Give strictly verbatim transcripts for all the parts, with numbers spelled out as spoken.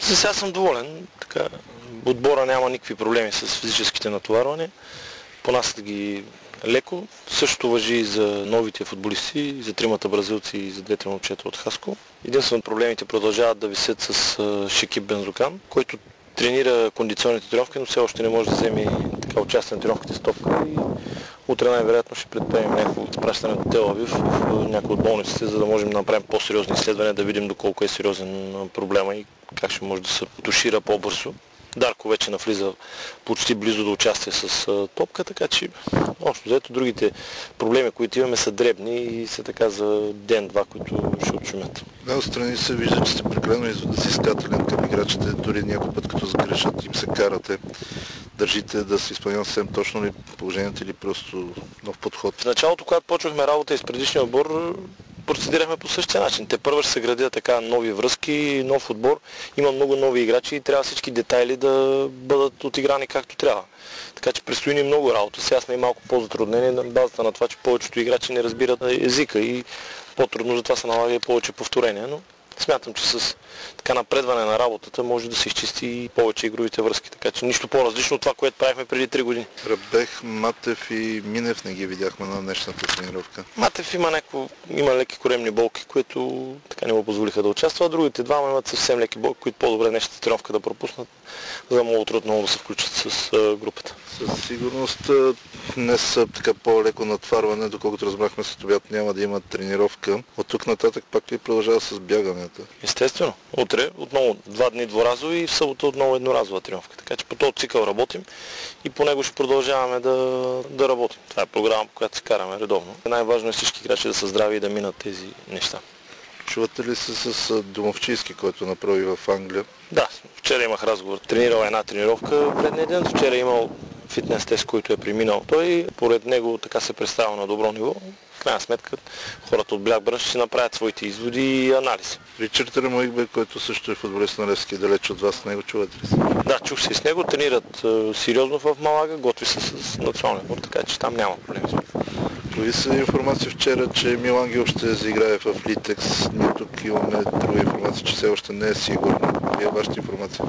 За сега съм доволен. Така, отбора няма никакви проблеми с физическите натоварвания. Понасят ги леко. Същото важи и за новите футболисти, и за тримата бразилци и за двете момчета от Хаско. Единствено проблемите продължават да висят с Шекип Бензокан, който тренира кондиционните тренировки, но все още не може да вземе така участие на тренировките с топка и утре най-вероятно ще предприемем някакво изпращане до Тел Авив в някои от болниците, за да можем да направим по-сериозни изследвания, да видим доколко е сериозен проблема и как ще може да се тушира по-бързо. Дарко вече навлиза почти близо до участие с а, топка, така че общо взето другите проблеми, които имаме, са дребни и са така за ден-два, които ще отшумят. Да, отстрани се вижда, че сте прекалено изводосискателен към играчите, дори някой път като сгрешат им се карате. Държите да се изпълняват съвсем точно ли положението или просто нов подход? В началото, когато почвахме работа и с предишния отбор, процедирахме по същия начин. Те първо ще се градят така нови връзки, нов отбор, има много нови играчи и трябва всички детайли да бъдат отиграни както трябва. Така че предстои ни много работа. Сега сме и малко по-затруднени на базата на това, че повечето играчи не разбират езика и по-трудно затова се налага и повече повторения, но смятам, че с така напредване на работата може да се изчисти и повече игровите връзки, така че нищо по-различно от това, което правихме преди три години. Рабех, Матев и Минев не ги видяхме на днешната тренировка. Матев има, някакво, има леки коремни болки, които така не му позволиха да участва, а другите двама имат съвсем леки болки, които по-добре днешната тренировка да пропуснат, за да могат отново да се включат с а, групата. Със сигурност днес са така по-леко натварване, доколкото разбрахме след обяд няма да има тренировка. От тук нататък пак ли продължава с бяганията? Естествено. Утре отново два дни дворазови и в събота отново едноразова тренировка. Така че по този цикъл работим и по него ще продължаваме да, да работим. Това е програма, по която се караме редовно. Най-важно е всички играчи да са здрави и да минат тези неща. Чувате ли се с Домовчийски, който направи в Англия? Да, вчера имах разговор. Тренирал една тренировка предния ден. Вчера е имал фитнес тест, който е преминал той. Поред него така се представя на добро ниво. В крайна сметка хората от Blackburn ще направят своите изводи и анализи. Ричард Ремоигбе, който също е футболист на Левски, далеч от вас, с него чувате ли се? Да, чух се с него. Тренират е, сериозно в Малага, готви се с националния отбор, така че там няма проблеми. Появи се информация вчера, че Емил Ангел ще заиграе в Литекс. Ние тук имаме друга информация, че все още не е сигурно. Вие вашата информация?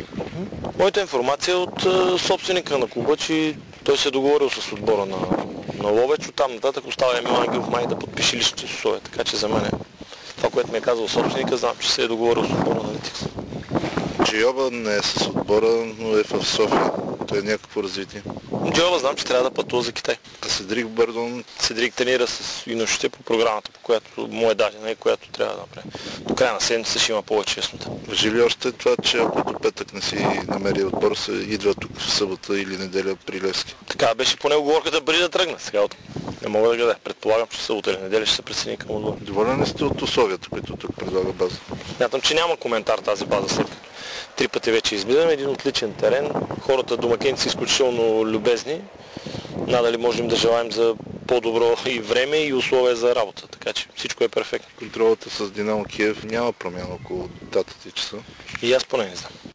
Моята информация е от е, собственика на клуба, че той се е договорил с отбора на, на Ловеч. Оттам нататък остава Емил Ангел в май да подпише личните условия. Така че за мен това, което ми е казал собственика, знам, че се е договорил с отбора на Литекс. Джиоба не е с отбора, но е в София. Той е някакво развитие. Джиоба знам, че трябва да пътува за Китай. А Седрик Бърдон? Седрик тренира с юношите по програмата, по която му е дадена и която трябва да направи. До края на седмица ще има повече яснота. Важи ли още това, че ако до петък не си намери отбор, се идва тук в събота или неделя при Левски? Така беше поне оговорката преди да тръгна. Сега не мога да гледа. Предполагам, че събота или неделя ще се присъедини към отбора. Доволен ли сте от условията, които тук предлага база? Смятам, че няма коментар тази база, след като три пъти вече избираме. Един отличен терен. Хората домакинци са изключително любезни. Надали можем да желаем за по-добро и време и условия за работа, така че всичко е перфектно. Контролата с Динамо Киев няма промяна около датата и часа? И аз поне не знам.